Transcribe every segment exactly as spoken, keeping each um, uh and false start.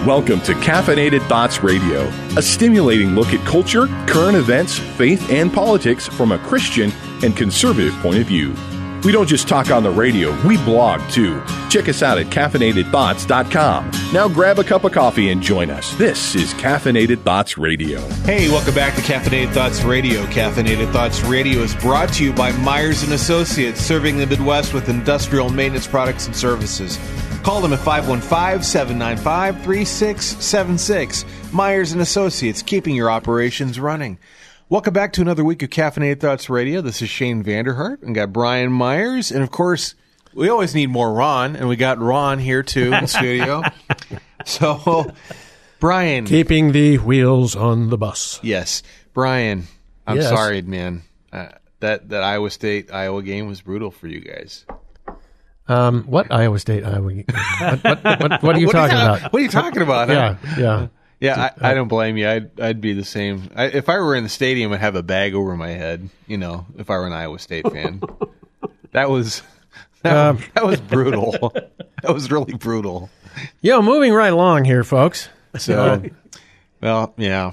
Welcome to Caffeinated Thoughts Radio, a stimulating look at culture, current events, faith, and politics from a Christian and conservative point of view. We don't just talk on the radio, we blog too. Check us out at caffeinated thoughts dot com. Now grab a cup of coffee and join us. This is Caffeinated Thoughts Radio. Hey, welcome back to Caffeinated Thoughts Radio. Caffeinated Thoughts Radio is brought to you by Myers and Associates, serving the Midwest with industrial maintenance products and services. Call them at five one five, seven nine five, three six seven six. Myers and Associates, keeping your operations running. Welcome back to another week of Caffeinated Thoughts Radio. This is Shane Vanderhart, and got Brian Myers, and of course, we always need more Ron, and we got Ron here too in the studio. So, Brian, keeping the wheels on the bus. Yes, Brian. I'm yes. sorry, man. Uh, that that Iowa State Iowa game was brutal for you guys. Um, what Iowa State Iowa game? What, what, what, what are you what talking are you, about? What are you talking about? Yeah, huh? yeah. Yeah, I, I don't blame you. I'd I'd be the same. I, if I were in the stadium, I'd have a bag over my head. You know, if I were an Iowa State fan, that was that, Um, that was brutal. That was really brutal. Yo, moving right along here, folks. So, well, yeah.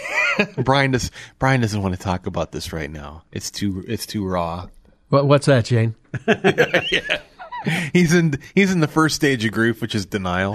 Brian does. Brian doesn't want to talk about this right now. It's too. It's too raw. What, what's that, Jane? Yeah. He's in. He's in the first stage of grief, which is denial.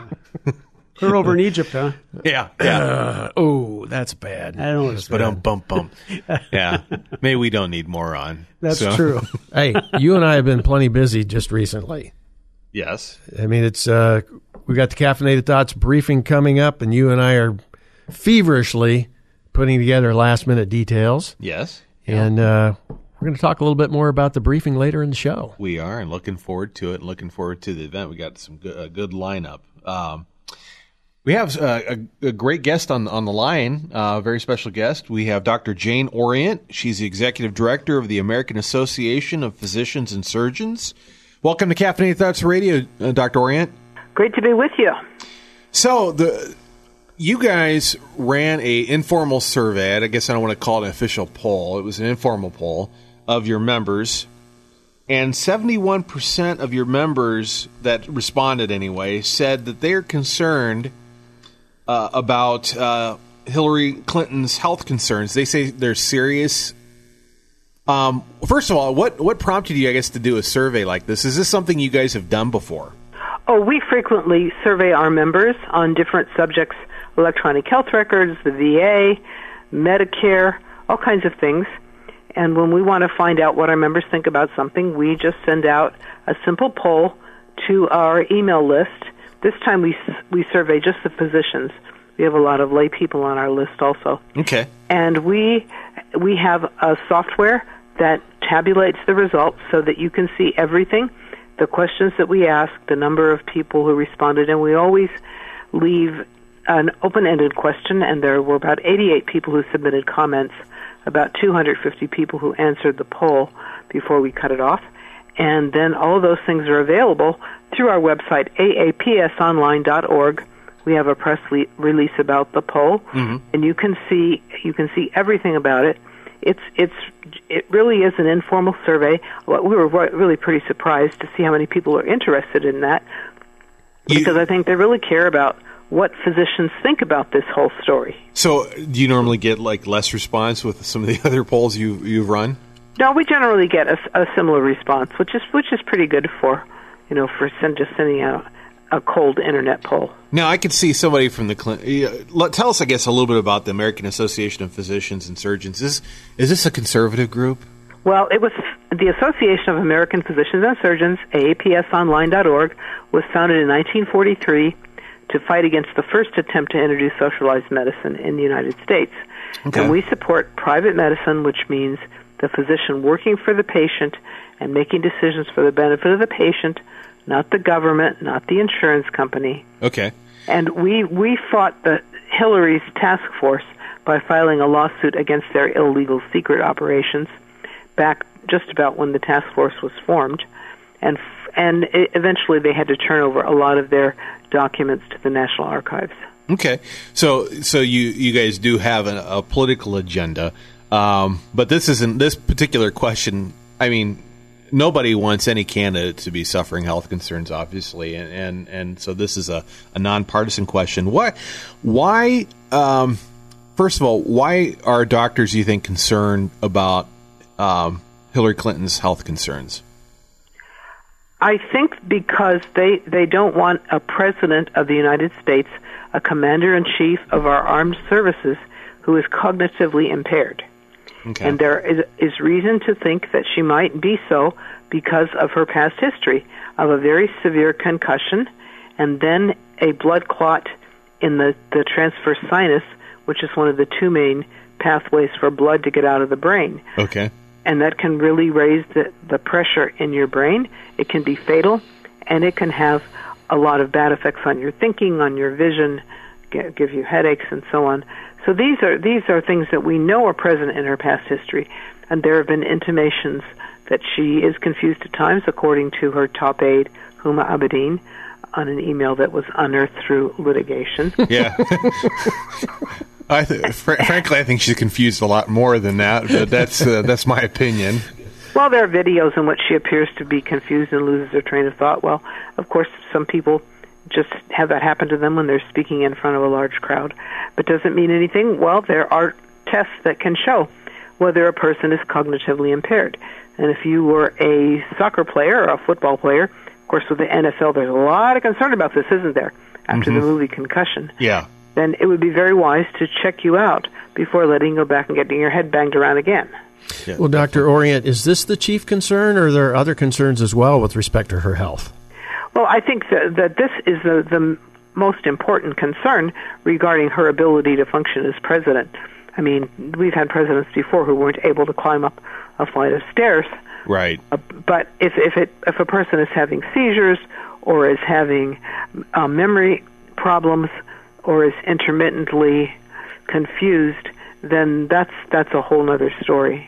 They're over in Egypt, huh? Yeah, yeah. Uh, oh, that's bad. I don't know. But um, bump, bump. Yeah, maybe we don't need more on. That's so. true. Hey, you and I have been plenty busy just recently. Yes. I mean, it's uh, we got the Caffeinated Thoughts briefing coming up, and you and I are feverishly putting together last minute details. Yes. And uh, we're going to talk a little bit more about the briefing later in the show. We are, and looking forward to it. And looking forward to the event. We got some good, a good lineup. Um, We have uh, a, a great guest on on the line, a uh, very special guest. We have Doctor Jane Orient. She's the Executive Director of the American Association of Physicians and Surgeons. Welcome to Caffeinated Thoughts Radio, uh, Doctor Orient. Great to be with you. So, the you guys ran a informal survey. I guess I don't want to call it an official poll. It was an informal poll of your members. And seventy-one percent of your members that responded anyway said that they're concerned Uh, about uh, Hillary Clinton's health concerns. They say they're serious. Um, first of all, what, what prompted you, I guess, to do a survey like this? Is this something you guys have done before? Oh, we frequently survey our members on different subjects, electronic health records, the V A, Medicare, all kinds of things. And when we want to find out what our members think about something, we just send out a simple poll to our email list. This time we we survey just the physicians. We have a lot of lay people on our list also. Okay. And we we have a software that tabulates the results so that you can see everything, the questions that we ask, the number of people who responded, and we always leave an open-ended question, and there were about eighty-eight people who submitted comments, about two hundred fifty people who answered the poll before we cut it off. And then all of those things are available through our website, A A P S online dot org. We have a press le- release about the poll, mm-hmm. and you can see you can see everything about it. It's it's it really is an informal survey. We were really pretty surprised to see how many people are interested in that, because you, I think they really care about what physicians think about this whole story. So, do you normally get like less response with some of the other polls you you've run? No, we generally get a, a similar response, which is which is pretty good for, you know, for send, just sending out a cold internet poll. Now, I could see somebody from the uh, tell us, I guess, a little bit about the American Association of Physicians and Surgeons. Is is this a conservative group? Well, it was the Association of American Physicians and Surgeons, A A P S online dot org, was founded in nineteen forty-three to fight against the first attempt to introduce socialized medicine in the United States. Okay. And we support private medicine, which means the physician working for the patient and making decisions for the benefit of the patient, not the government, not the insurance company. Okay. And we, we fought the Hillary's task force by filing a lawsuit against their illegal secret operations back just about when the task force was formed. And and it, eventually they had to turn over a lot of their documents to the National Archives. Okay. So so you, you guys do have a, a political agenda. Um, but this isn't this particular question. I mean, nobody wants any candidate to be suffering health concerns, obviously, and and, and so this is a, a nonpartisan question. Why, why? Um, first of all, why are doctors, you think, concerned about um, Hillary Clinton's health concerns? I think because they they don't want a president of the United States, a commander-in-chief of our armed services, who is cognitively impaired. Okay. And there is, is reason to think that she might be so because of her past history of a very severe concussion and then a blood clot in the, the transverse sinus, which is one of the two main pathways for blood to get out of the brain. Okay. And that can really raise the, the pressure in your brain. It can be fatal, and it can have a lot of bad effects on your thinking, on your vision, give you headaches, and so on. So these are these are things that we know are present in her past history, and there have been intimations that she is confused at times, according to her top aide, Huma Abedin, on an email that was unearthed through litigation. Yeah. I th- fr- frankly, I think she's confused a lot more than that, but that's uh, that's my opinion. Well, there are videos in which she appears to be confused and loses her train of thought. Well, of course, some people just have that happen to them when they're speaking in front of a large crowd. But does it mean anything? Well, there are tests that can show whether a person is cognitively impaired. And if you were a soccer player or a football player, of course, with the N F L, there's a lot of concern about this, isn't there, after mm-hmm. the movie Concussion? Yeah. Then it would be very wise to check you out before letting you go back and getting your head banged around again. Yeah, well, Doctor Orient, is this the chief concern, or are there other concerns as well with respect to her health? Well, I think that, that this is the, the most important concern regarding her ability to function as president. I mean, we've had presidents before who weren't able to climb up a flight of stairs. Right. Uh, but if if it if a person is having seizures or is having uh, memory problems or is intermittently confused, then that's that's a whole other story.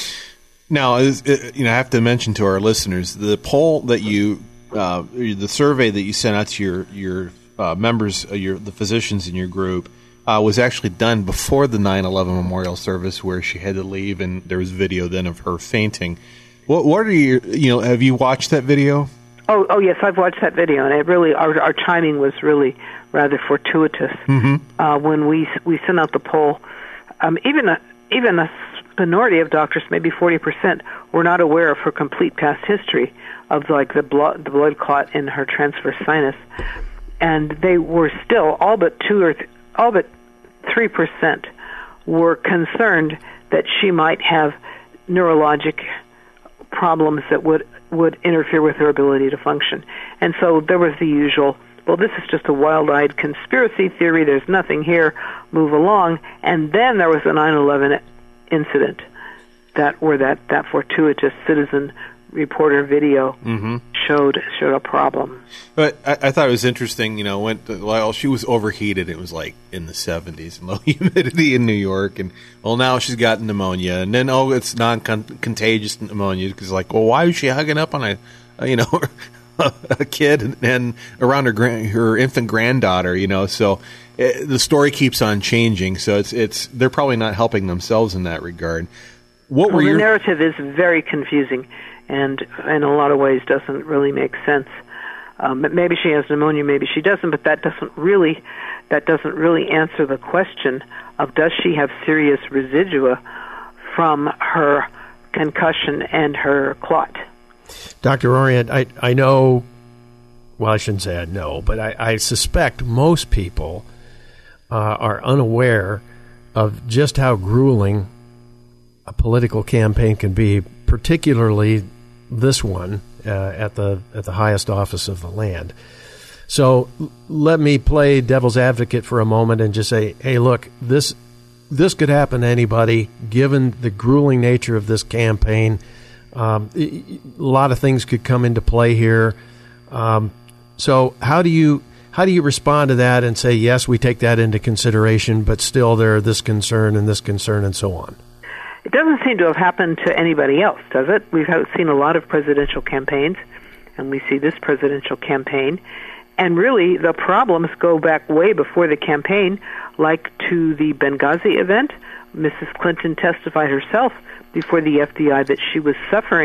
Now, is, you know, I have to mention to our listeners the poll that you, uh, the survey that you sent out to your your uh, members, uh, your the physicians in your group, uh, was actually done before the nine eleven memorial service, where she had to leave, and there was video then of her fainting. What what are your, you know, have you watched that video? Oh, oh yes, I've watched that video, and it really our, our timing was really rather fortuitous. Mm-hmm. Uh, when we we sent out the poll, um, even a, even a minority of doctors, maybe forty percent, were not aware of her complete past history of like the blood the blood clot in her transverse sinus, and they were still all but two or th- all but three percent were concerned that she might have neurologic problems that would would interfere with her ability to function. And so there was the usual, well, this is just a wild-eyed conspiracy theory, there's nothing here, move along. And then there was the nine eleven incident that where that, that fortuitous citizen reporter video mm-hmm. showed showed a problem. But I, I thought it was interesting, you know, when while she was overheated, it was like in the seventies and low humidity in New York, and well, now she's got pneumonia, and then oh, it's non-contagious pneumonia because like, well, why is she hugging up on a, a you know, a kid and, and around her grand, her infant granddaughter, you know? So it, the story keeps on changing. So it's it's they're probably not helping themselves in that regard. What well, were the your narrative is very confusing, and in a lot of ways doesn't really make sense. Um, maybe she has pneumonia, maybe she doesn't, but that doesn't really that doesn't really answer the question of does she have serious residua from her concussion and her clot. Doctor Orient, I, I know, well, I shouldn't say I know, but I, I suspect most people uh, are unaware of just how grueling a political campaign can be, particularly this one uh, at the at the highest office of the land. So l- let me play devil's advocate for a moment and just say, hey, look, this this could happen to anybody, given the grueling nature of this campaign. Um, a lot of things could come into play here. Um, so how do you how do you respond to that and say, yes, we take that into consideration, but still there are this concern and this concern and so on? It doesn't seem to have happened to anybody else, does it? We've seen a lot of presidential campaigns, and we see this presidential campaign. And really, the problems go back way before the campaign, like to the Benghazi event. Missus Clinton testified herself before the F B I that she was suffering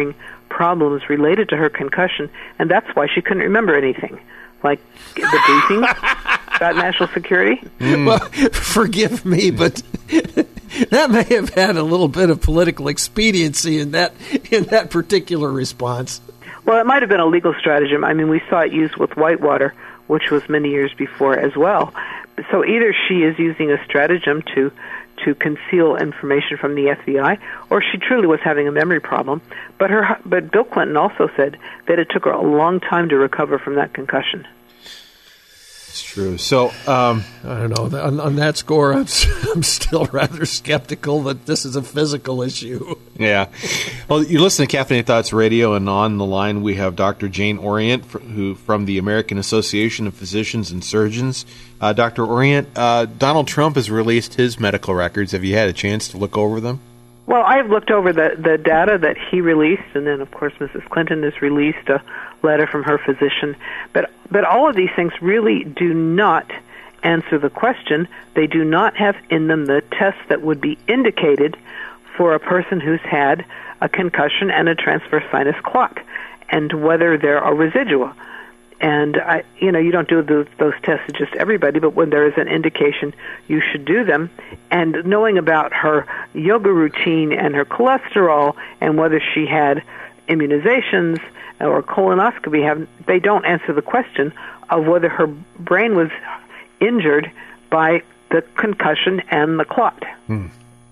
problems related to her concussion, and that's why she couldn't remember anything, like the briefing about national security. Mm. Well, forgive me, but that may have had a little bit of political expediency in that in that particular response. Well, it might have been a legal stratagem. I mean, we saw it used with Whitewater, which was many years before as well. So either she is using a stratagem to to conceal information from the F B I, or she truly was having a memory problem. But her, but Bill Clinton also said that it took her a long time to recover from that concussion. It's true. So um, I don't know. On, on that score, I'm, I'm still rather skeptical that this is a physical issue. Yeah. Well, you listen to Caffeinated Thoughts Radio, and on the line we have Doctor Jane Orient, who from the American Association of Physicians and Surgeons. Uh, Doctor Orient, uh, Donald Trump has released his medical records. Have you had a chance to look over them? Well, I've looked over the, the data that he released, and then, of course, Missus Clinton has released a letter from her physician. But but all of these things really do not answer the question. They do not have in them the tests that would be indicated for a person who's had a concussion and a transverse sinus clot, and whether there are residua. And, I, you know, you don't do those, those tests to just everybody, but when there is an indication, you should do them. And knowing about her yoga routine and her cholesterol and whether she had immunizations or colonoscopy, have, they don't answer the question of whether her brain was injured by the concussion and the clot. Hmm.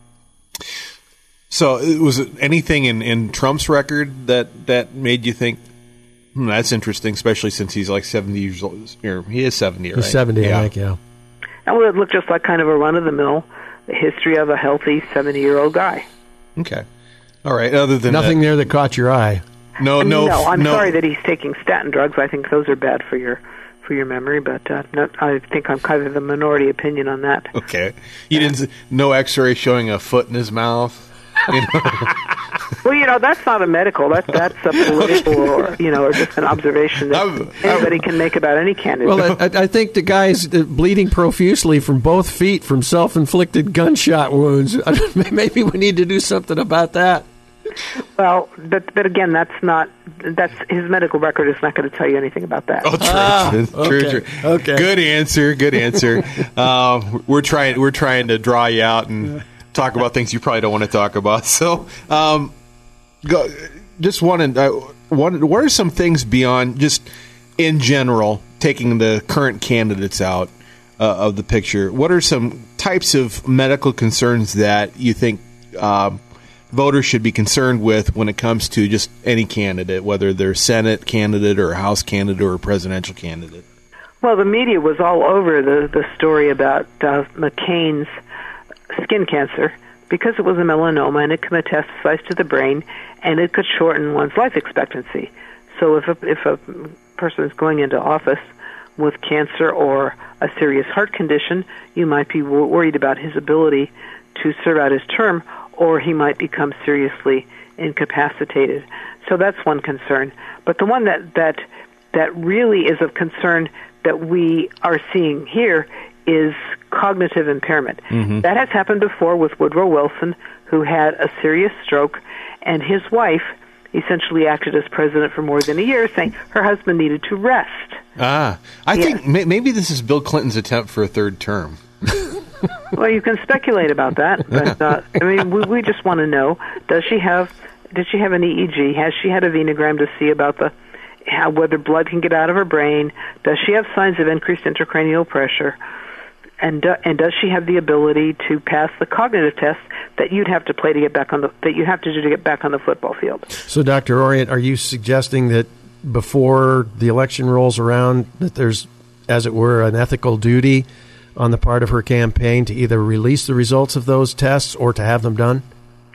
So was it anything in, in Trump's record that, that made you think, Hmm, that's interesting, especially since he's like seventy years old. Or he is seventy, right? He's seventy, yeah. I think, yeah. And well, it looked just like kind of a run-of-the-mill history of a healthy seventy-year-old guy. Okay. All right. Other than Nothing that, there that caught your eye. No, no. No, I'm no. sorry that he's taking statin drugs. I think those are bad for your for your memory, but uh, no, I think I'm kind of the minority opinion on that. Okay. You yeah. didn't. No X-ray showing a foot in his mouth. You know? Well, you know, that's not a medical. That, that's a political or, you know, or just an observation that I'm, anybody I'm, can make about any candidate. Well, I, I think the guy's bleeding profusely from both feet from self-inflicted gunshot wounds. Maybe we need to do something about that. Well, but, but again, that's not, that's, his medical record is not going to tell you anything about that. Oh, true, ah, true, okay, true. Okay. Good answer, good answer. uh, we're trying, we're trying to draw you out and talk about things you probably don't want to talk about. So, um, go, just wanted, uh, wanted, what are some things beyond just in general, taking the current candidates out uh, of the picture? What are some types of medical concerns that you think uh, voters should be concerned with when it comes to just any candidate, whether they're Senate candidate or a House candidate or a presidential candidate? Well, the media was all over the, the story about uh, McCain's skin cancer because it was a melanoma and it could metastasize to the brain and it could shorten one's life expectancy. So if a, if a person is going into office with cancer or a serious heart condition, you might be w- worried about his ability to serve out his term, or he might become seriously incapacitated. So that's one concern. But the one that, that, that really is of concern that we are seeing here is cognitive impairment. Mm-hmm. That has happened before with Woodrow Wilson, who had a serious stroke, and his wife essentially acted as president for more than a year, saying her husband needed to rest. Ah, I yes. think may- maybe this is Bill Clinton's attempt for a third term. Well, you can speculate about that, but uh, I mean, we, we just want to know: does she have? Did she have an E E G? Has she had a venogram to see about the how, whether blood can get out of her brain? Does she have signs of increased intracranial pressure? And uh, and does she have the ability to pass the cognitive test that you'd have to play to get back on the that you have to do to get back on the football field? So, Doctor Orient, are you suggesting that before the election rolls around, that there's, as it were, an ethical duty on the part of her campaign to either release the results of those tests or to have them done?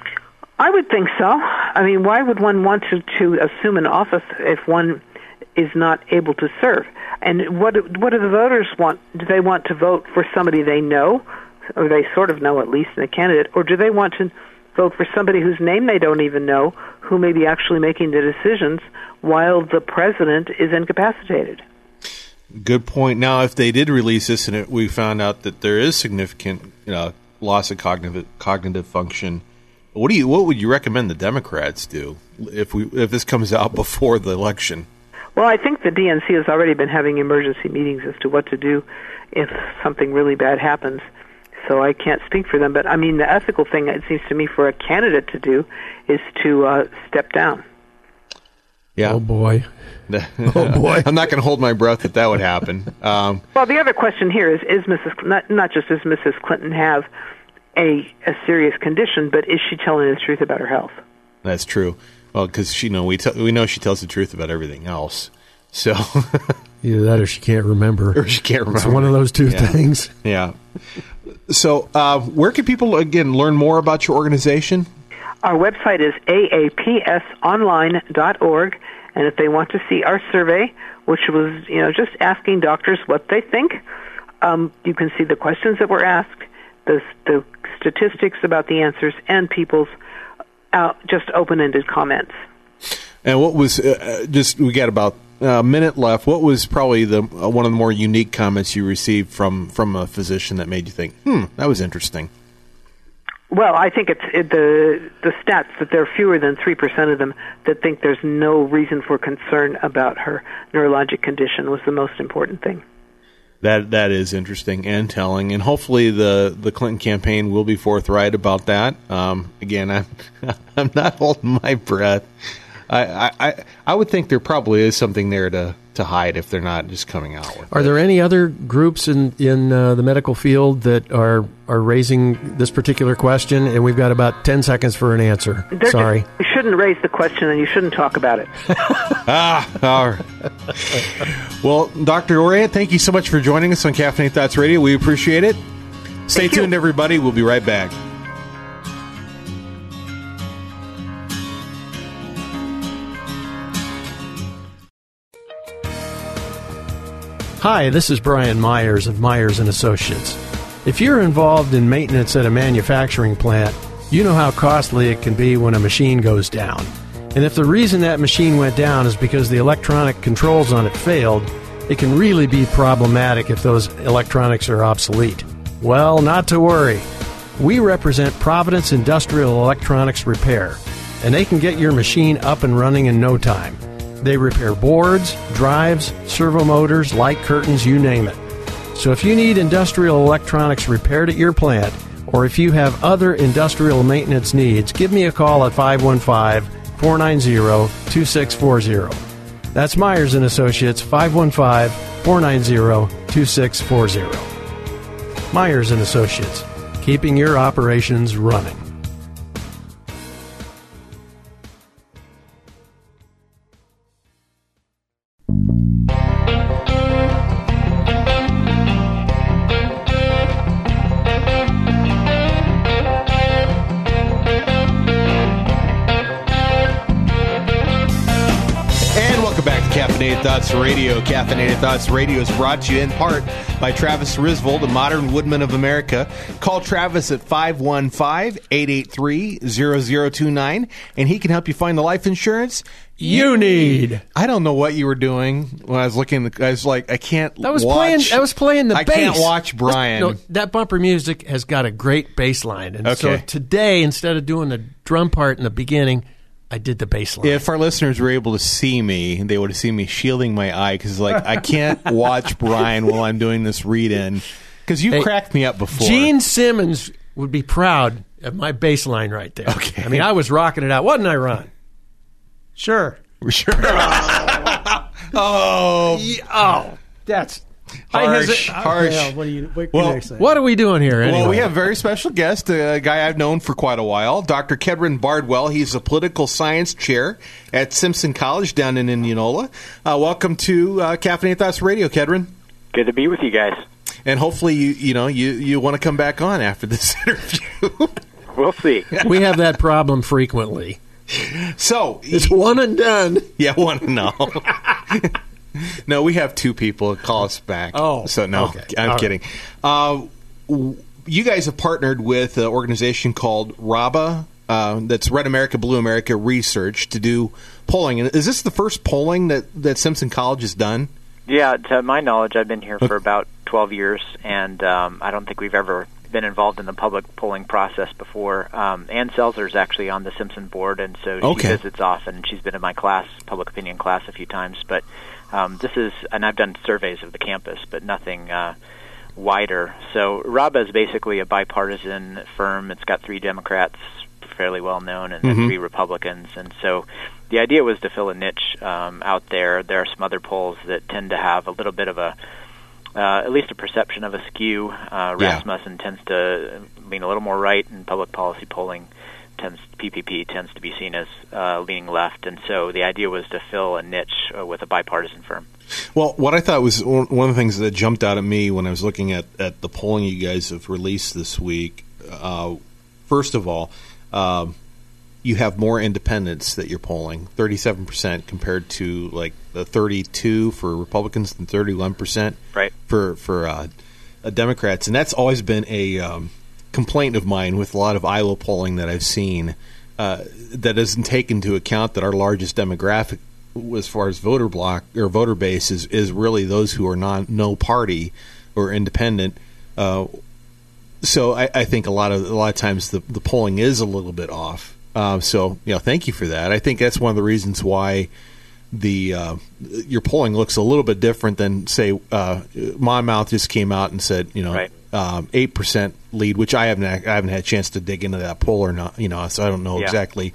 I would think so. I mean, why would one want to, to assume an office if one is not able to serve? And what what do the voters want? Do they want to vote for somebody they know, or they sort of know at least in a candidate, or do they want to vote for somebody whose name they don't even know, who may be actually making the decisions while the president is incapacitated? Good point. Now, if they did release this and it, we found out that there is significant you know, loss of cognitive cognitive function What do you? What would you recommend the Democrats do if we if this comes out before the election? Well, I think the D N C has already been having emergency meetings as to what to do if something really bad happens. So I can't speak for them, but I mean, the ethical thing, it seems to me, for a candidate to do is to uh, step down. Yeah. Oh, boy. Oh, boy. I'm not going to hold my breath that that would happen. Um, well, the other question here is, is Missus Cl- not, not just does Missus Clinton have a, a serious condition, but is she telling the truth about her health? That's true. Well, because you know we t- we know she tells the truth about everything else. So either that or she can't remember. Or she can't remember. It's one of those two yeah. things. Yeah. So uh, where can people, again, learn more about your organization? Our website is A A P S online dot org, and if they want to see our survey, which was, you know, just asking doctors what they think, um, you can see the questions that were asked, the, the statistics about the answers, and people's uh, just open-ended comments. And what was, uh, just, we got about a minute left, what was probably the uh, one of the more unique comments you received from, from a physician that made you think, hmm, that was interesting? Well, I think it's it, the the stats that there are fewer than three percent of them that think there's no reason for concern about her neurologic condition was the most important thing. That that is interesting and telling, and hopefully the, the Clinton campaign will be forthright about that. Um, again, I'm I'm not holding my breath. I, I I would think there probably is something there to, to hide if they're not just coming out with Are it. there any other groups in in uh, the medical field that are are raising this particular question? And we've got about ten seconds for an answer. They're Sorry. Just, you shouldn't raise the question, and you shouldn't talk about it. ah, all right. Well, Doctor Oria, thank you so much for joining us on Caffeinated Thoughts Radio. We appreciate it. Stay Thank tuned, you. everybody. We'll be right back. Hi, this is Brian Myers of Myers and Associates. If you're involved in maintenance at a manufacturing plant, you know how costly it can be when a machine goes down. And if the reason that machine went down is because the electronic controls on it failed, it can really be problematic if those electronics are obsolete. Well, not to worry. We represent Providence Industrial Electronics Repair, and they can get your machine up and running in no time. They repair boards, drives, servo motors, light curtains, you name it. So if you need industrial electronics repaired at your plant, or if you have other industrial maintenance needs, give me a call at five one five, four nine zero, two six four zero. That's Myers and Associates, five one five, four nine zero, two six four zero. Myers and Associates, keeping your operations running. Caffeinated Thoughts Radio. Caffeinated Thoughts Radio is brought to you in part by Travis Risvold, a modern woodman of America. Call Travis at five one five, eight eight three, zero zero two nine, and he can help you find the life insurance you need. I don't know what you were doing when I was looking. I was like, I can't that was watch. Playing, that was playing the I bass. I can't watch Brian. No, that bumper music has got a great bass line. And okay. so today, instead of doing the drum part in the beginning, I did the bass line. If our listeners were able to see me, they would have seen me shielding my eye because, like, I can't watch Brian while I'm doing this read-in because you hey, cracked me up before. Gene Simmons would be proud of my bass line right there. Okay. I mean, I was rocking it out. Wasn't I, Ron? Sure. Sure. oh. Yeah, oh. That's... Harsh, I harsh. Yeah, what, do you, what well, can I say? What are we doing here anyway? Well, we have a very special guest, a guy I've known for quite a while, Doctor Kedron Bardwell. He's a political science chair at Simpson College down in Indianola. Uh, welcome to uh, Caffeinated Thoughts Radio, Kedron. Good to be with you guys. And hopefully, you you know, you, you want to come back on after this interview. We'll see. We have that problem frequently. So it's one and done. Yeah, one no. No, we have two people call us back. Oh, so no, okay. I'm All kidding. Right. Uh, you guys have partnered with an organization called RABA, uh, that's Red America, Blue America Research, to do polling. And is this the first polling that, that Simpson College has done? Yeah, to my knowledge, I've been here for about twelve years, and um, I don't think we've ever been involved in the public polling process before. Um, Ann Selzer is actually on the Simpson board, and so Okay. she visits often. She's been in my class, public opinion class, a few times. But um, this is, and I've done surveys of the campus, but nothing uh, wider. So RABA is basically a bipartisan firm. It's got three Democrats, fairly well known, and then Mhm. three Republicans. And so the idea was to fill a niche um, out there. There are some other polls that tend to have a little bit of a, uh, at least a perception of a skew. Uh, Yeah. Rasmussen tends to lean a little more right, and public policy polling tends, P P P tends to be seen as uh, leaning left. And so the idea was to fill a niche uh, with a bipartisan firm. Well, what I thought was one one of the things that jumped out at me when I was looking at, at the polling you guys have released this week, uh, first of all, um, you have more independents that you're polling, thirty-seven percent compared to like the thirty-two for Republicans and thirty-one percent Right. for, for uh, uh, Democrats. And that's always been a um, complaint of mine with a lot of Iowa polling that I've seen uh, that doesn't take into account that our largest demographic as far as voter block or voter base is, is really those who are non no party or independent. Uh, so I, I think a lot of a lot of times the, the polling is a little bit off. Uh, so you know, thank you for that. I think that's one of the reasons why the uh, your polling looks a little bit different than say uh, Monmouth just came out and said you know Right. um, eight percent lead, which I haven't I haven't had a chance to dig into that poll or not. You know, so I don't know Yeah. exactly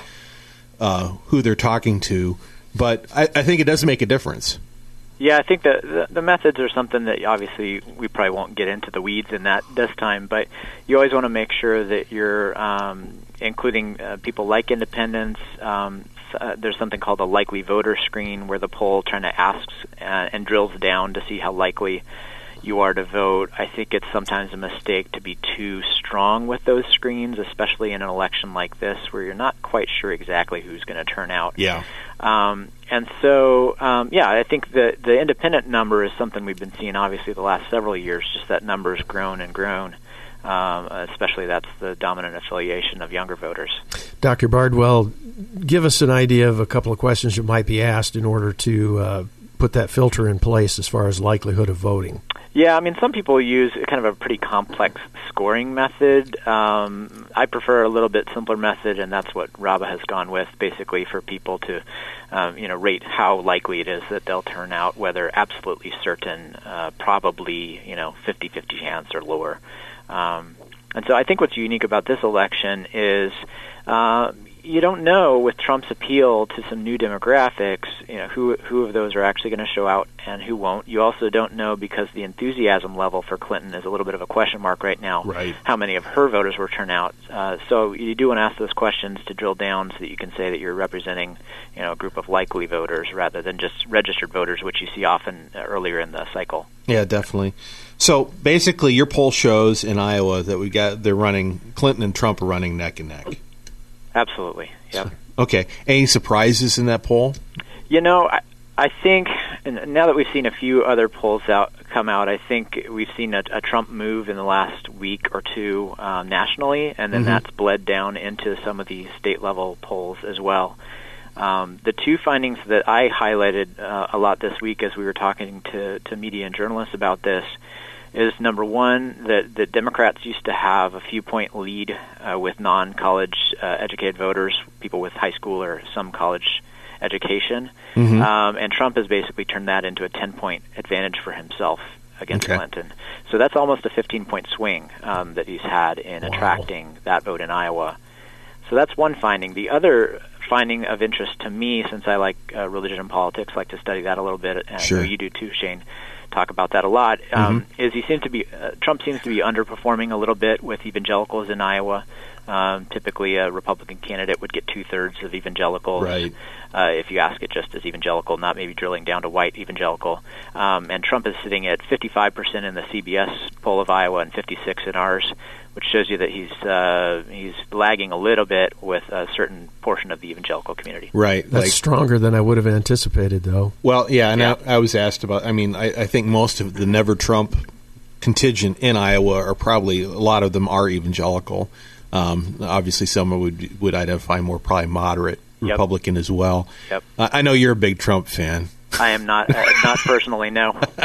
uh, who they're talking to. But I, I think it does make a difference. Yeah, I think that the, the methods are something that obviously we probably won't get into the weeds in that this time, but you always want to make sure that you're um, including uh, people like independents. Um, uh, there's something called a likely voter screen where the poll kind of asks uh, and drills down to see how likely you are to vote. I think it's sometimes a mistake to be too strong with those screens, especially in an election like this where you're not quite sure exactly who's going to turn out. Yeah. Um, and so, um, yeah, I think the the independent number is something we've been seeing obviously the last several years, just that number's grown and grown. Um, especially that's the dominant affiliation of younger voters. Doctor Bardwell, give us an idea of a couple of questions that might be asked in order to uh, put that filter in place as far as likelihood of voting. Yeah, I mean, some people use kind of a pretty complex scoring method. Um, I prefer a little bit simpler method, and that's what RABA has gone with, basically for people to, um, you know, rate how likely it is that they'll turn out, whether absolutely certain, uh, probably, you know, fifty-fifty chance or lower. Um, and so I think what's unique about this election is uh, you don't know with Trump's appeal to some new demographics, you know, who who of those are actually going to show out and who won't. You also don't know because the enthusiasm level for Clinton is a little bit of a question mark right now. Right. How many of her voters will turn out? Uh, so you do want to ask those questions to drill down so that you can say that you're representing, you know, a group of likely voters rather than just registered voters, which you see often uh, earlier in the cycle. Yeah, definitely. So basically, your poll shows in Iowa that we got they're running Clinton and Trump are running neck and neck. Absolutely. Yep. Okay. Any surprises in that poll? You know, I, I think, and now that we've seen a few other polls out come out, I think we've seen a, a Trump move in the last week or two um, nationally, and then Mm-hmm. that's bled down into some of the state-level polls as well. Um, the two findings that I highlighted uh, a lot this week as we were talking to, to media and journalists about this is, number one, that the Democrats used to have a few-point lead uh, with non-college uh, educated voters, people with high school or some college education. Mm-hmm. Um, and Trump has basically turned that into a ten-point advantage for himself against Okay. Clinton. So that's almost a fifteen-point swing um, that he's had in Wow. attracting that vote in Iowa. So that's one finding. The other finding of interest to me, since I like uh, religion and politics, like to study that a little bit, and Sure. I know you do too, Shane, talk about that a lot, um, Mm-hmm. is he seems to be, uh, Trump seems to be underperforming a little bit with evangelicals in Iowa. Um, typically, a Republican candidate would get two-thirds of evangelicals. Right. Uh, if you ask it just as evangelical, not maybe drilling down to white evangelical. Um, and Trump is sitting at fifty-five percent in the C B S poll of Iowa and fifty-six in ours, which shows you that he's uh, he's lagging a little bit with a certain portion of the evangelical community. Right. That's like, stronger than I would have anticipated, though. well, yeah, and Yeah. I, I was asked about. I mean, I, I think most of the Never Trump contingent in Iowa are probably a lot of them are evangelical. Um, obviously, some would would identify more probably moderate Yep. Republican as well. Yep. Uh, I know you're a big Trump fan. I am not uh, not personally, no.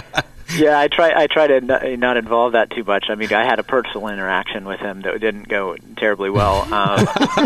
Yeah, I try. I try to not, not involve that too much. I mean, I had a personal interaction with him that didn't go terribly well. Um,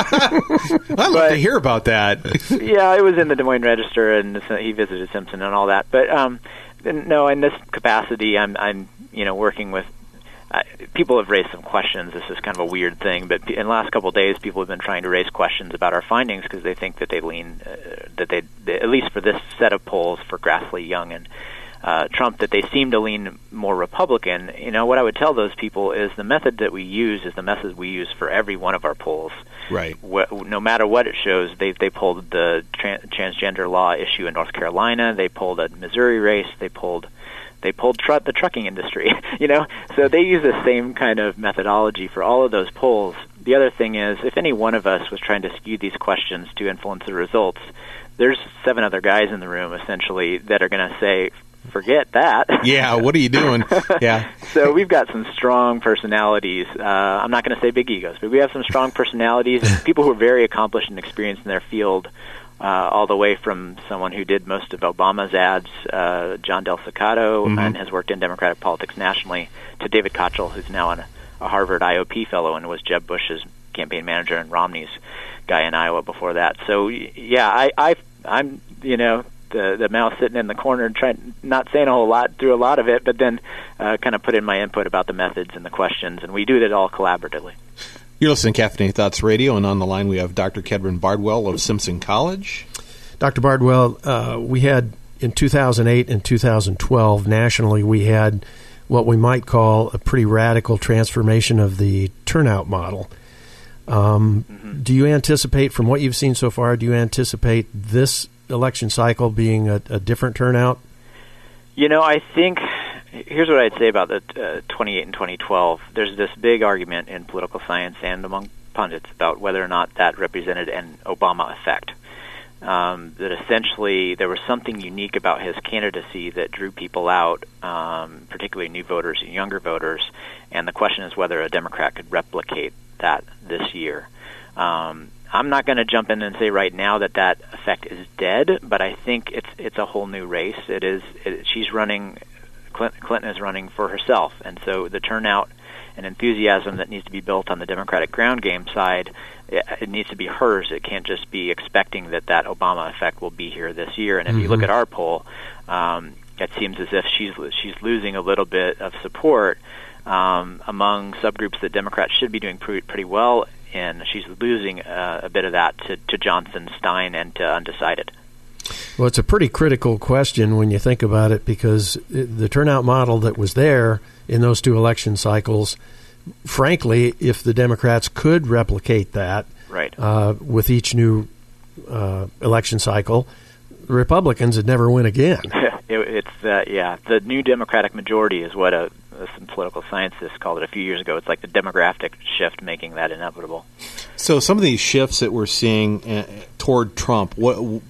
I'd love but, to hear about that. Yeah, it was in the Des Moines Register, and he visited Simpson and all that. But um, no, in this capacity, I'm, I'm, you know, working with. Uh, people have raised some questions. This is kind of a weird thing, but in the last couple of days, people have been trying to raise questions about our findings because they think that they lean, uh, that they, they, at least for this set of polls for Grassley, Young, and uh, Trump, that they seem to lean more Republican. You know, what I would tell those people is the method that we use is the method we use for every one of our polls. Right. What, no matter what it shows, they they pulled the tran- transgender law issue in North Carolina. They pulled a Missouri race. They pulled. They pulled tr- the trucking industry, you know? So they use the same kind of methodology for all of those polls. The other thing is, if any one of us was trying to skew these questions to influence the results, there's seven other guys in the room, essentially, that are going to say, forget that. Yeah, what are you doing? Yeah. So we've got some strong personalities. Uh, I'm not going to say big egos, but we have some strong personalities and people who are very accomplished and experienced in their field. Uh, all the way from someone who did most of Obama's ads, uh, John Del Staccato, mm-hmm. and has worked in Democratic politics nationally, to David Kochel, who's now an, a Harvard I O P fellow and was Jeb Bush's campaign manager and Romney's guy in Iowa before that. So, yeah, I, I, I'm, you know, the the mouse sitting in the corner, trying, not saying a whole lot through a lot of it, but then uh, kind of put in my input about the methods and the questions, and we do it all collaboratively. You're listening to Caffeinated Thoughts Radio, and on the line we have Doctor Kedron Bardwell of Simpson College. Doctor Bardwell, uh, we had in two thousand eight and two thousand twelve nationally, we had what we might call a pretty radical transformation of the turnout model. Um, mm-hmm. Do you anticipate, from what you've seen so far, do you anticipate this election cycle being a, a different turnout? You know, I think... Here's what I'd say about the uh, twenty-eight and twenty twelve. There's this big argument in political science and among pundits about whether or not that represented an Obama effect. Um, that essentially there was something unique about his candidacy that drew people out, um, particularly new voters and younger voters. And the question is whether a Democrat could replicate that this year. Um, I'm not going to jump in and say right now that that effect is dead, but I think it's it's a whole new race. It is. It, she's running. Clinton is running for herself, and so the turnout and enthusiasm that needs to be built on the Democratic ground game side, it, it needs to be hers. It can't just be expecting that that Obama effect will be here this year. And if mm-hmm. you look at our poll, um, it seems as if she's she's losing a little bit of support um, among subgroups that Democrats should be doing pretty, pretty well in. She's losing uh, a bit of that to, to Johnson, Stein, and to undecided. Well, it's a pretty critical question when you think about it, because the turnout model that was there in those two election cycles, frankly, if the Democrats could replicate that right. uh, with each new uh, election cycle, the Republicans would never win again. it, it's uh, yeah, the new Democratic majority is what a, some political scientists called it a few years ago. It's like the demographic shift making that inevitable. So some of these shifts that we're seeing uh, toward Trump, what?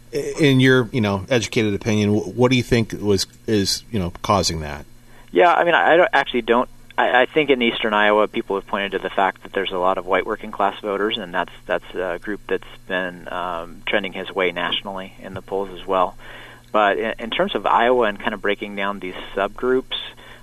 In your, you know, educated opinion, what do you think was is you know causing that? Yeah, I mean, I don't, actually don't. I, I think in eastern Iowa, people have pointed to the fact that there's a lot of white working class voters, and that's that's a group that's been um, trending his way nationally in the polls as well. But in, in terms of Iowa and kind of breaking down these subgroups,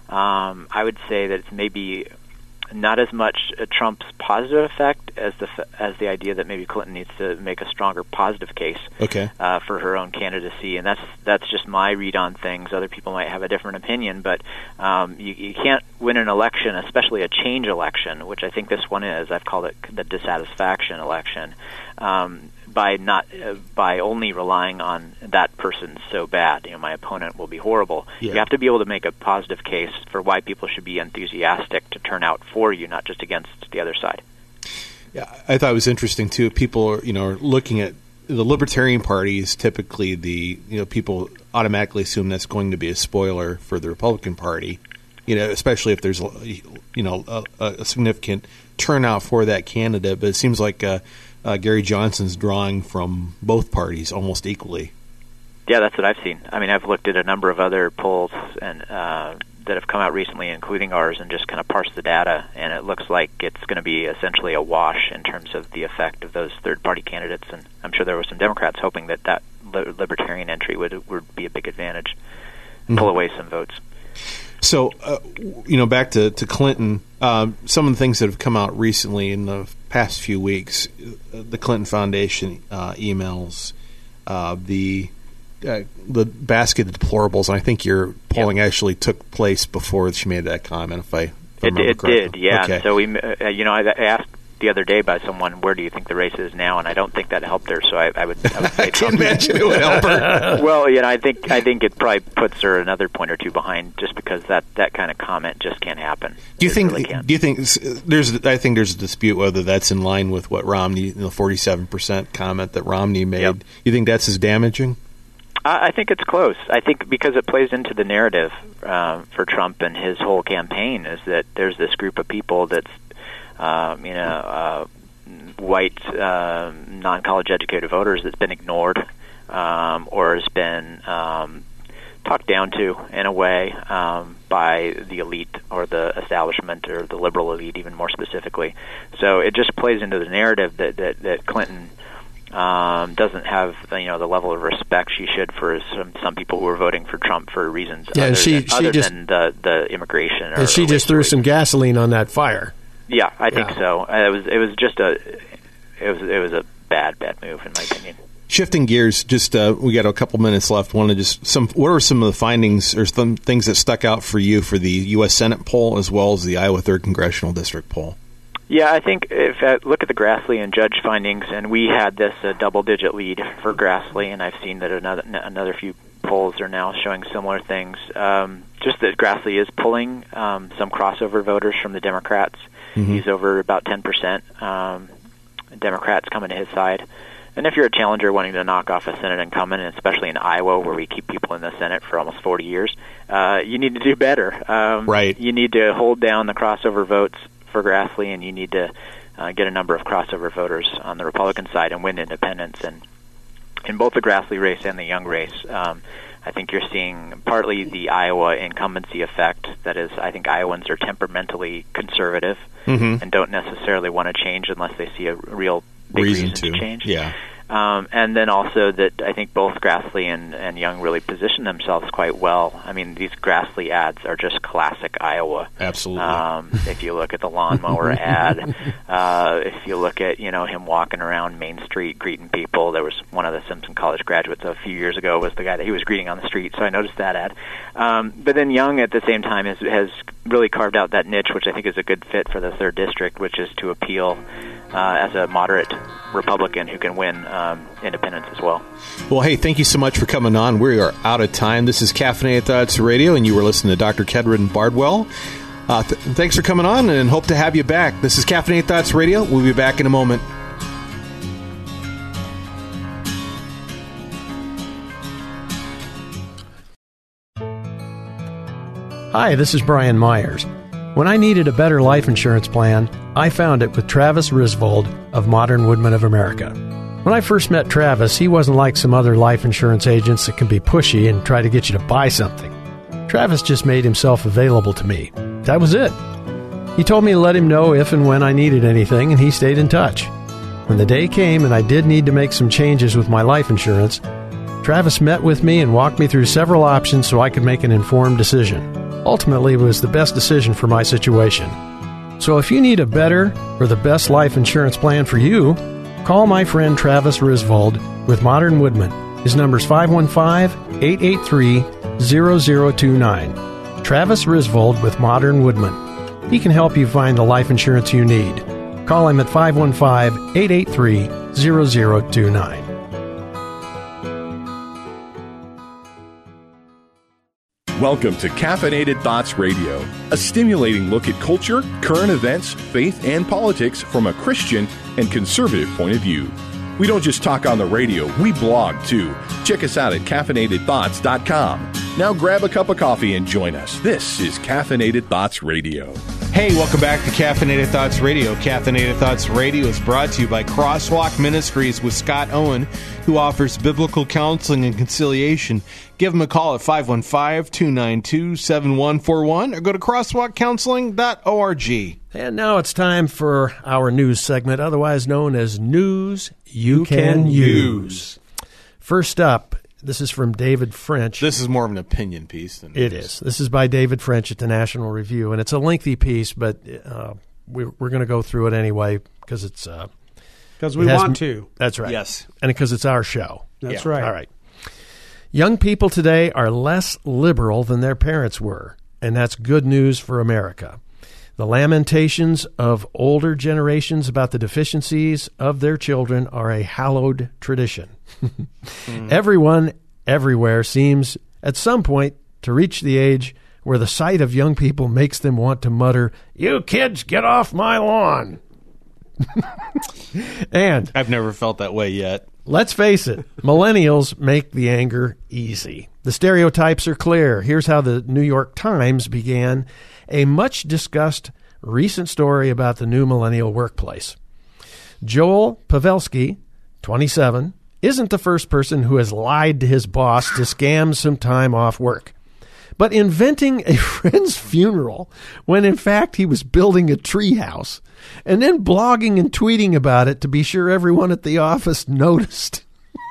um, I would say that it's maybe not as much a Trump's positive effect as the as the idea that maybe Clinton needs to make a stronger positive case okay. uh, for her own candidacy, and that's that's just my read on things. Other people might have a different opinion, but um, you, you can't win an election, especially a change election, which I think this one is. I've called it the dissatisfaction election. Um, by not uh, by only relying on that person's so bad, you know, my opponent will be horrible. Yeah. You have to be able to make a positive case for why people should be enthusiastic to turn out for you, not just against the other side. Yeah, I thought it was interesting too. People are, you know, are looking at the Libertarian Party is typically the, you know, people automatically assume that's going to be a spoiler for the Republican Party. You know, especially if there's, you know, a, a significant turnout for that candidate. But it seems like uh, uh, Gary Johnson's drawing from both parties almost equally. Yeah, that's what I've seen. I mean, I've looked at a number of other polls and uh, that have come out recently, including ours, and just kind of parsed the data, and it looks like it's going to be essentially a wash in terms of the effect of those third-party candidates. And I'm sure there were some Democrats hoping that that Libertarian entry would would be a big advantage, mm-hmm. pull away some votes. So, uh, you know, back to, to Clinton, um, some of the things that have come out recently in the past few weeks, uh, the Clinton Foundation uh, emails, uh, the uh, the basket of deplorables, and I think your polling yep. actually took place before she made that comment, if I, if I it, remember it correctly. did, yeah. Okay. So, we, uh, you know, I asked the other day by someone, where do you think the race is now? And I don't think that helped her. So I, I would, I would say, I can't imagine it would help her. Well, you know, I think I think it probably puts her another point or two behind, just because that, that kind of comment just can't happen. Do you it think? Really can't. Do you think there's? I think there's a dispute whether that's in line with what Romney, the forty-seven percent comment that Romney made. Yep. You think that's as damaging? I, I think it's close. I think because it plays into the narrative uh, for Trump and his whole campaign is that there's this group of people that's, um, you know. Uh, white, uh, non-college educated voters that's been ignored um, or has been um, talked down to in a way um, by the elite or the establishment or the liberal elite, even more specifically. So it just plays into the narrative that that, that Clinton um, doesn't have, you know, the level of respect she should for some some people who are voting for Trump for reasons yeah, other, and she, than, she other just, than the the immigration. Or, and she or just threw some gasoline on that fire. Yeah, I think yeah. so. Uh, it was it was just a it was it was a bad bad move in my opinion. Shifting gears, just uh, we got a couple minutes left. Want to just some? What are some of the findings or some things that stuck out for you for the U S Senate poll as well as the Iowa third Congressional District poll? Yeah, I think if I look at the Grassley and Judge findings, and we had this a double-digit lead for Grassley, and I've seen that another another few polls are now showing similar things. Um, just that Grassley is pulling um, some crossover voters from the Democrats. Mm-hmm. He's over about ten percent um, Democrats coming to his side. And if you're a challenger wanting to knock off a Senate incumbent, and especially in Iowa where we keep people in the Senate for almost forty years, uh, you need to do better. Um, right. You need to hold down the crossover votes for Grassley, and you need to uh, get a number of crossover voters on the Republican side and win independents. And in both the Grassley race and the Young race, um, I think you're seeing partly the Iowa incumbency effect. That is, I think Iowans are temperamentally conservative mm-hmm. and don't necessarily want to change unless they see a real big reason, reason to. to change. Yeah. Um, and then also that I think both Grassley and, and Young really position themselves quite well. I mean, these Grassley ads are just classic Iowa. Absolutely. Um, if you look at the lawnmower ad, uh, if you look at, you know, him walking around Main Street greeting people, there was one of the Simpson College graduates a few years ago was the guy that he was greeting on the street, so I noticed that ad. Um, but then Young at the same time has, has really carved out that niche, which I think is a good fit for the third district, which is to appeal Uh, as a moderate Republican who can win um, independence as well. Well, hey, thank you so much for coming on. We are out of time. This is Caffeinated Thoughts Radio, and you were listening to Doctor Kedron Bardwell. Uh, th- thanks for coming on, and hope to have you back. This is Caffeinated Thoughts Radio. We'll be back in a moment. Hi, this is Brian Myers. When I needed a better life insurance plan, I found it with Travis Risvold of Modern Woodmen of America. When I first met Travis, he wasn't like some other life insurance agents that can be pushy and try to get you to buy something. Travis just made himself available to me. That was it. He told me to let him know if and when I needed anything, and he stayed in touch. When the day came and I did need to make some changes with my life insurance, Travis met with me and walked me through several options so I could make an informed decision. Ultimately, it was the best decision for my situation. So if you need a better or the best life insurance plan for you, call my friend Travis Risvold with Modern Woodmen. His number is five one five, eight eight three, zero zero two nine. Travis Risvold with Modern Woodmen. He can help you find the life insurance you need. Call him at five one five, eight eight three, zero zero two nine. Welcome to Caffeinated Thoughts Radio, a stimulating look at culture, current events, faith, and politics from a Christian and conservative point of view. We don't just talk on the radio, we blog too. Check us out at caffeinated thoughts dot com. Now grab a cup of coffee and join us. This is Caffeinated Thoughts Radio. Hey, welcome back to Caffeinated Thoughts Radio. Caffeinated Thoughts Radio is brought to you by Crosswalk Ministries with Scott Owen, who offers biblical counseling and conciliation. Give him a call at five one five, two nine two, seven one four one or go to crosswalk counseling dot org. And now it's time for our news segment, otherwise known as News You Can Use. First up, This is from David French. This is more of an opinion piece than it is. This is by David French at the National Review, and it's a lengthy piece, but uh, we're, we're going to go through it anyway because it's uh, because we it has, want to. That's right. Yes, and because it's our show. That's yeah. right. All right. Young people today are less liberal than their parents were, and that's good news for America. The lamentations of older generations about the deficiencies of their children are a hallowed tradition. mm. Everyone, everywhere seems at some point to reach the age where the sight of young people makes them want to mutter, "You kids, get off my lawn." And I've never felt that way yet. Let's face it, millennials make the anger easy. The stereotypes are clear. Here's how the New York Times began a much-discussed recent story about the new millennial workplace. Joel Pavelski, twenty-seven, isn't the first person who has lied to his boss to scam some time off work. But inventing a friend's funeral when in fact he was building a treehouse, and then blogging and tweeting about it to be sure everyone at the office noticed.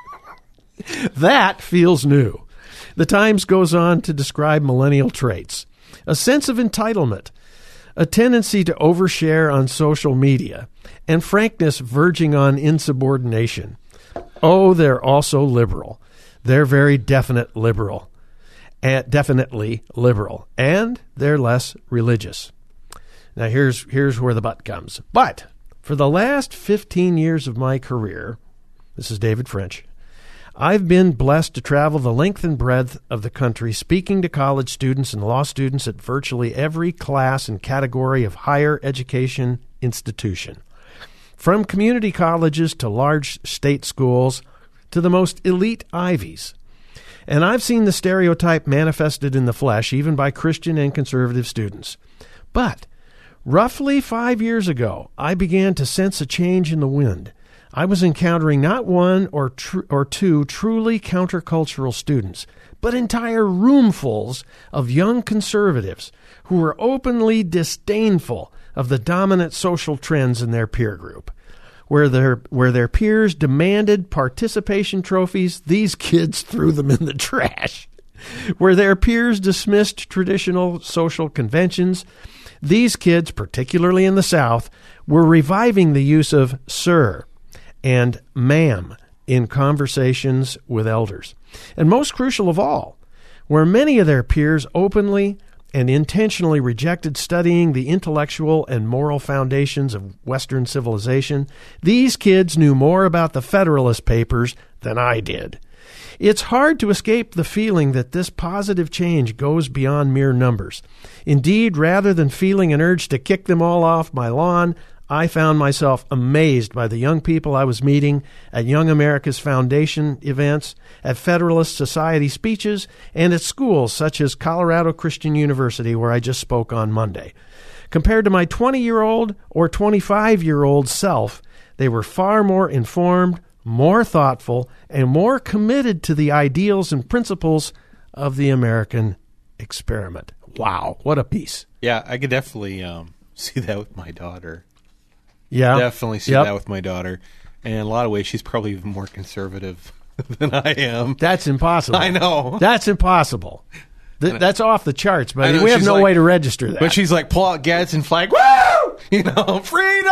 That feels new. The Times goes on to describe millennial traits: a sense of entitlement, a tendency to overshare on social media, and frankness verging on insubordination. Oh, they're also liberal. They're very definite liberal. And definitely liberal. And they're less religious. Now, here's here's where the but comes. But for the last fifteen years of my career, this is David French, I've been blessed to travel the length and breadth of the country speaking to college students and law students at virtually every class and category of higher education institution. From community colleges to large state schools to the most elite Ivies. And I've seen the stereotype manifested in the flesh, even by Christian and conservative students. But roughly five years ago, I began to sense a change in the wind. I was encountering not one or tr- or two truly countercultural students, but entire roomfuls of young conservatives who were openly disdainful of the dominant social trends in their peer group. Where their where their peers demanded participation trophies, these kids threw them in the trash. Where their peers dismissed traditional social conventions, these kids, particularly in the South, were reviving the use of sir and ma'am in conversations with elders. And most crucial of all, where many of their peers openly and intentionally rejected studying the intellectual and moral foundations of Western civilization, these kids knew more about the Federalist Papers than I did. It's hard to escape the feeling that this positive change goes beyond mere numbers. Indeed, rather than feeling an urge to kick them all off my lawn, I found myself amazed by the young people I was meeting at Young America's Foundation events, at Federalist Society speeches, and at schools such as Colorado Christian University, where I just spoke on Monday. Compared to my twenty-year-old or twenty-five-year-old self, they were far more informed, more thoughtful, and more committed to the ideals and principles of the American experiment. Wow, what a piece. Yeah, I could definitely um, see that with my daughter. Yeah, definitely see yep. that with my daughter. And in a lot of ways, she's probably even more conservative than I am. That's impossible. I know. That's impossible. Th- that's off the charts, buddy. know, We have no like, way to register that. But she's like, pull out Gadsden flag. Woo! You know, freedom!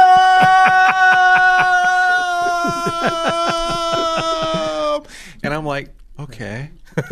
And I'm like, okay.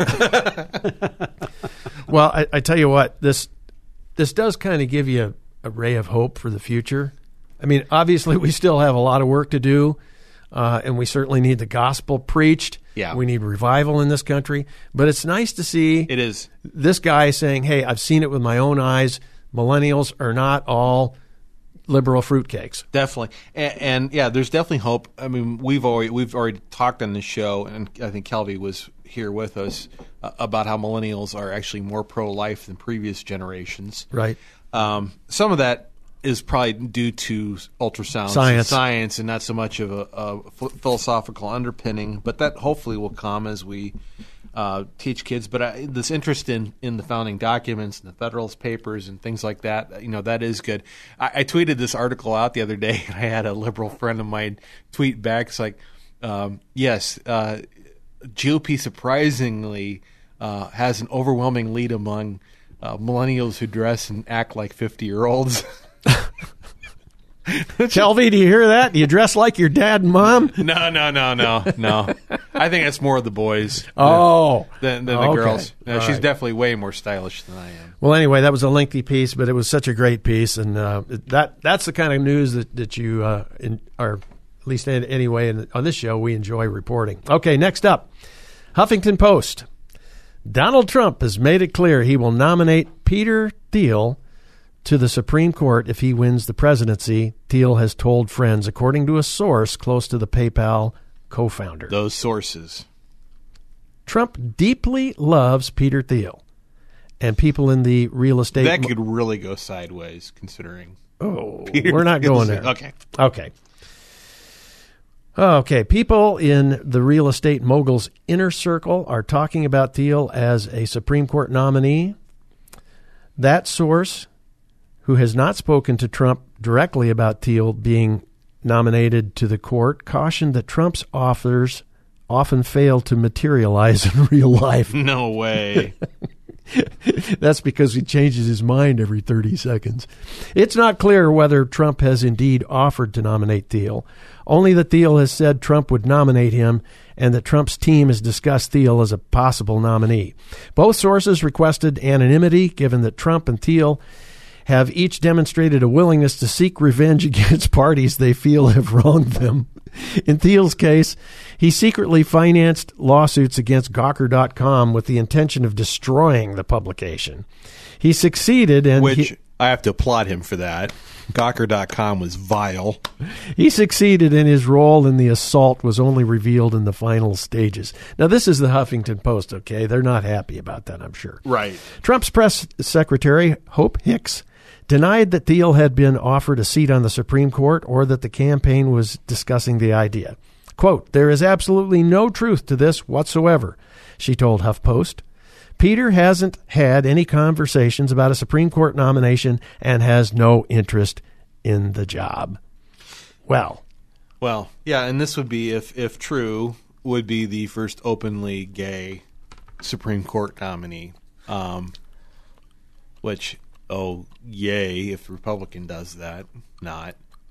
Well, I, I tell you what, this this does kind of give you a, a ray of hope for the future. I mean, obviously, we still have a lot of work to do, uh, and we certainly need the gospel preached. Yeah. We need revival in this country. But it's nice to see It is. this guy saying, hey, I've seen it with my own eyes. Millennials are not all liberal fruitcakes. Definitely, and, and yeah, there's definitely hope. I mean, we've already we've already talked on this show, and I think Kelvy was here with us uh, about how millennials are actually more pro-life than previous generations. Right. Um, some of that is probably due to ultrasound Science. science, and not so much of a, a philosophical underpinning. But that hopefully will come as we uh, teach kids. But I, this interest in, in the founding documents and the Federalist Papers and things like that, you know, that is good. I, I tweeted this article out the other day, and I had a liberal friend of mine tweet back. It's like, um, yes, uh, G O P surprisingly uh, has an overwhelming lead among uh, millennials who dress and act like fifty-year-olds. Shelby, do you hear that? You dress like your dad and mom? No, no, no, no, no. I think it's more of the boys oh, than, than the okay. girls. No, she's right. definitely way more stylish than I am. Well, anyway, that was a lengthy piece, but it was such a great piece, and uh, that that's the kind of news that, that you uh, in, are, at least anyway, in, on this show, we enjoy reporting. Okay, next up, Huffington Post. Donald Trump has made it clear he will nominate Peter Thiel to the Supreme Court if he wins the presidency, Thiel has told friends, according to a source close to the PayPal co-founder. Those sources. Trump deeply loves Peter Thiel, and people in the real estate... That could really go sideways, considering... Oh, Peter we're not Thiel's going there. Okay. Okay. Okay, people in the real estate mogul's inner circle are talking about Thiel as a Supreme Court nominee. That source, who has not spoken to Trump directly about Thiel being nominated to the court, cautioned that Trump's offers often fail to materialize in real life. No way. That's because he changes his mind every thirty seconds. It's not clear whether Trump has indeed offered to nominate Thiel. Only that Thiel has said Trump would nominate him and that Trump's team has discussed Thiel as a possible nominee. Both sources requested anonymity, given that Trump and Thiel have each demonstrated a willingness to seek revenge against parties they feel have wronged them. In Thiel's case, he secretly financed lawsuits against Gawker dot com with the intention of destroying the publication. He succeeded, and Which he, I have to applaud him for that. Gawker dot com was vile. He succeeded, and his role in the assault was only revealed in the final stages. Now, this is the Huffington Post, okay? They're not happy about that, I'm sure. Right. Trump's press secretary, Hope Hicks, denied that Thiel had been offered a seat on the Supreme Court or that the campaign was discussing the idea. Quote, "There is absolutely no truth to this whatsoever," she told HuffPost. Peter hasn't had any conversations about a Supreme Court nomination and has no interest in the job. Well. Well, yeah, and this would be, if, if true, would be the first openly gay Supreme Court nominee, um, which... Oh, yay, if the Republican does that. Not.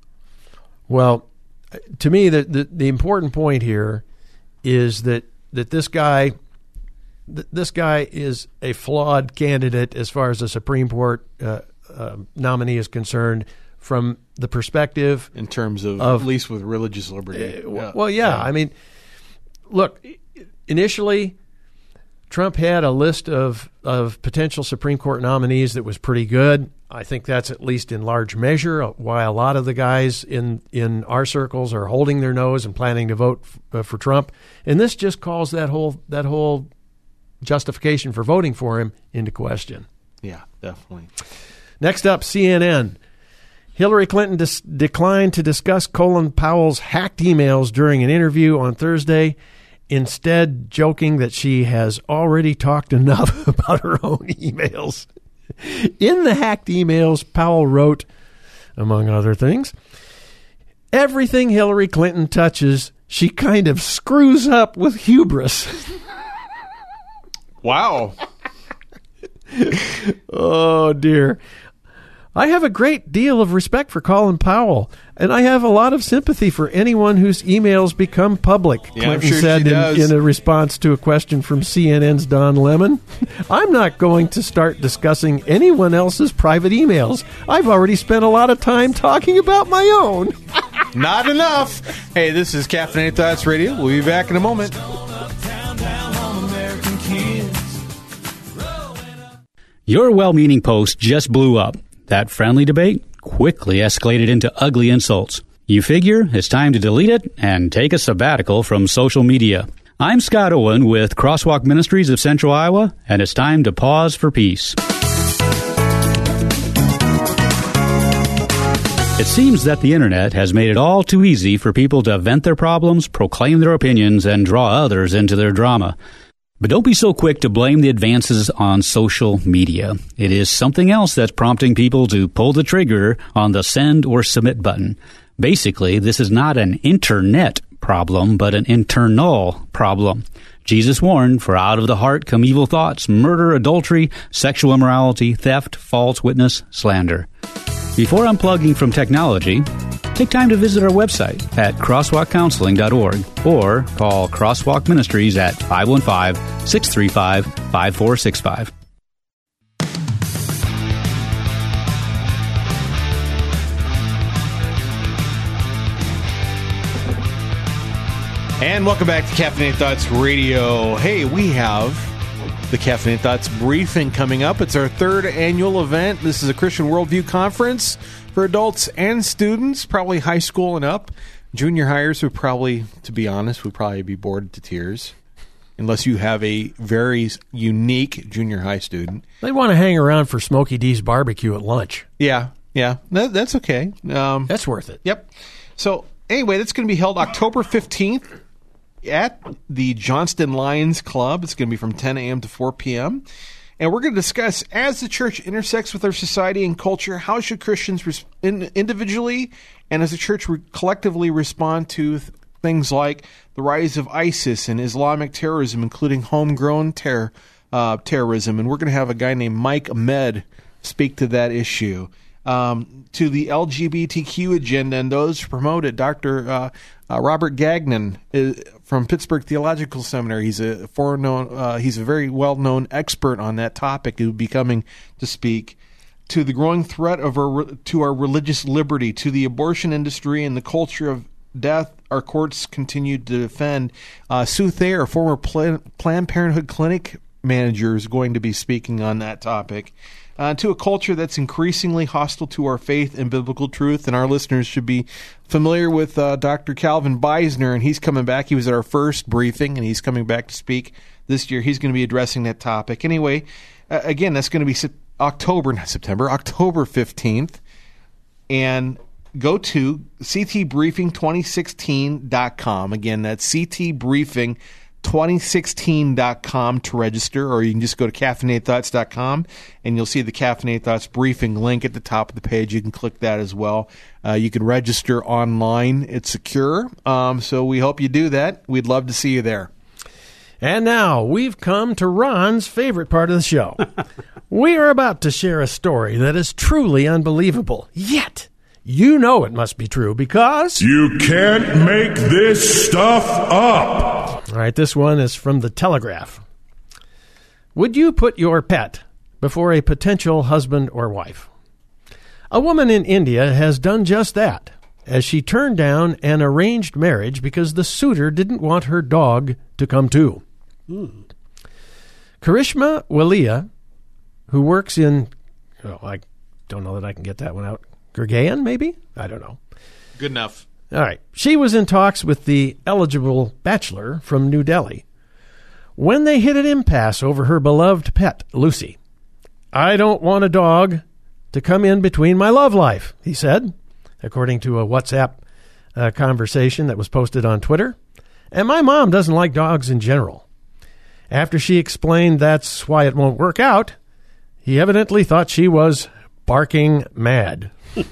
Well, to me, the, the, the important point here is that, that this guy th- this guy is a flawed candidate as far as the Supreme Court uh, uh, nominee is concerned from the perspective... In terms of, of at least with religious liberty. Uh, yeah. Well, yeah, yeah. I mean, look, initially... Trump had a list of, of potential Supreme Court nominees that was pretty good. I think that's at least in large measure why a lot of the guys in, in our circles are holding their nose and planning to vote f- uh, for Trump. And this just calls that whole that whole justification for voting for him into question. Yeah, definitely. Next up, C N N. Hillary Clinton dis- declined to discuss Colin Powell's hacked emails during an interview on Thursday, instead joking that she has already talked enough about her own emails. In the hacked emails, Powell wrote, among other things, "Everything Hillary Clinton touches, she kind of screws up with hubris." Wow. Oh, dear. "I have a great deal of respect for Colin Powell, and I have a lot of sympathy for anyone whose emails become public," Yeah, I'm Clinton sure said she does. in, in a response to a question from C N N's Don Lemon. "I'm not going to start discussing anyone else's private emails. I've already spent a lot of time talking about my own." Not enough. Hey, this is Caffeinated Thoughts Radio. We'll be back in a moment. Your well-meaning post just blew up. That friendly debate quickly escalated into ugly insults. You figure it's time to delete it and take a sabbatical from social media. I'm Scott Owen with Crosswalk Ministries of Central Iowa, and it's time to pause for peace. It seems that the internet has made it all too easy for people to vent their problems, proclaim their opinions, and draw others into their drama. But don't be so quick to blame the advances on social media. It is something else that's prompting people to pull the trigger on the send or submit button. Basically, this is not an internet problem, but an internal problem. Jesus warned, "For out of the heart come evil thoughts, murder, adultery, sexual immorality, theft, false witness, slander." Before unplugging from technology, take time to visit our website at crosswalk counseling dot org or call Crosswalk Ministries at five one five, six three five, five four six five. And welcome back to Caffeinated Thoughts Radio. Hey, we have the Caffeinated Thoughts briefing coming up. It's our third annual event. This is a Christian Worldview Conference for adults and students, probably high school and up. Junior hires would probably, to be honest, would probably be bored to tears, unless you have a very unique junior high student. They want to hang around for Smokey D's barbecue at lunch. Yeah, yeah, that, that's okay. Um, That's worth it. Yep. So anyway, that's going to be held October fifteenth. At the Johnston Lions Club. It's going to be from ten a.m. to four p.m. And we're going to discuss, as the church intersects with our society and culture, how should Christians res- in, individually and as a church re- collectively respond to th- things like the rise of ISIS and Islamic terrorism, including homegrown ter- uh, terrorism. And we're going to have a guy named Mike Ahmed speak to that issue. Um, to the L G B T Q agenda and those who promote it. Doctor Uh, uh, Robert Gagnon is from Pittsburgh Theological Seminary. He's a foreknown, uh, he's a very well-known expert on that topic who will be coming to speak. To the growing threat of our to our religious liberty, to the abortion industry and the culture of death, our courts continue to defend. Uh, Sue Thayer, a former Plan- Planned Parenthood clinic manager, is going to be speaking on that topic. Uh, to a culture that's increasingly hostile to our faith and biblical truth. And our listeners should be familiar with uh, Doctor Calvin Beisner, and he's coming back. He was at our first briefing, and he's coming back to speak this year. He's going to be addressing that topic. Anyway, uh, again, that's going to be se- October, not September, October fifteenth. And go to c t briefing twenty sixteen dot com. Again, that's c t briefing twenty sixteen dot com to register, or you can just go to caffeinated thoughts dot com and you'll see the Caffeinated Thoughts briefing link at the top of the page. You can click that as well. Uh, you can register online. It's secure, um, so we hope you do that. We'd love to see you there. And now we've come to Ron's favorite part of the show. We are about to share a story that is truly unbelievable, yet you know it must be true because You can't make this stuff up. All right, this one is from The Telegraph. Would you put your pet before a potential husband or wife? A woman in India has done just that, as she turned down an arranged marriage because the suitor didn't want her dog to come too. Mm. Karishma Walia, who works in, oh, I don't know that I can get that one out, Gurgaon, maybe? I don't know. Good enough. All right. She was in talks with the eligible bachelor from New Delhi when they hit an impasse over her beloved pet, Lucy. I don't want a dog to come in between my love life, he said, according to a WhatsApp uh, conversation that was posted on Twitter. And my mom doesn't like dogs in general. After she explained that's why it won't work out, he evidently thought she was barking mad.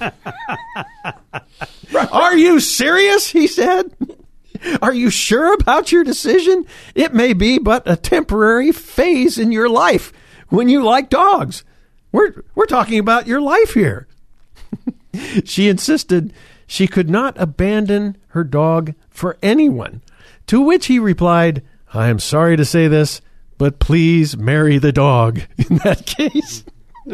Are you serious? He said. Are you sure about your decision? It may be but a temporary phase in your life when you like dogs. We're we're talking about your life here. She insisted she could not abandon her dog for anyone, to which he replied, I am sorry to say this, but please marry the dog in that case.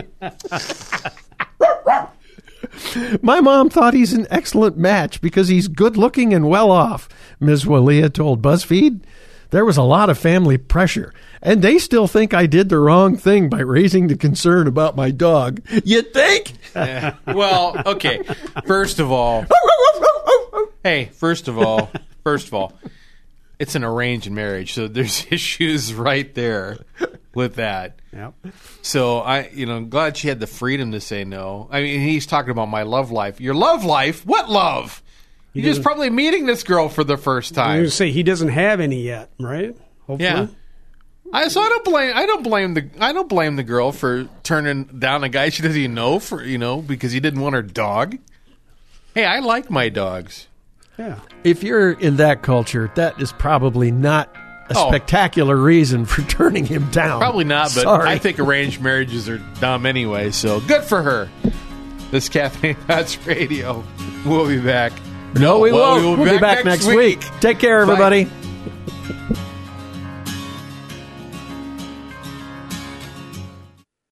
My mom thought he's an excellent match because he's good-looking and well-off, Miz Walia told BuzzFeed. There was a lot of family pressure, and they still think I did the wrong thing by raising the concern about my dog. You think? Yeah. Well, okay. First of all, hey, first of all, first of all, it's an arranged marriage, so there's issues right there with that. Yep. So I, you know, I'm glad she had the freedom to say no. I mean, he's talking about my love life. Your love life? What love? He You're just probably meeting this girl for the first time. I was going to say he doesn't have any yet, right? Hopefully. Yeah. I so I don't blame I don't blame the I don't blame the girl for turning down a guy she doesn't even know for you know because he didn't want her dog. Hey, I like my dogs. Yeah. If you're in that culture, that is probably not a Oh. spectacular reason for turning him down. Probably not, but Sorry. I think arranged marriages are dumb anyway, so good for her. This is Caffeinated Thoughts Radio. We'll be back. No, we Well, won't. we will We'll be back next week. Take care, Bye. everybody.